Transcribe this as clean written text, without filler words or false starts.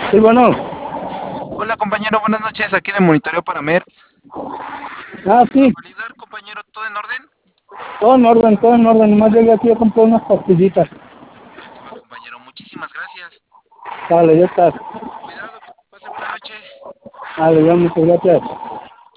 Sí, bueno. Hola compañero, buenas noches, aquí de Monitoreo para MERS. Sí, Para validar compañero, ¿todo en orden? todo en orden. Nomás llegué aquí a comprar unas pastillitas. Se va compañero, muchísimas gracias. Vale, ya está. Cuidado, que pase buena noche. Vale, ya, muchas gracias.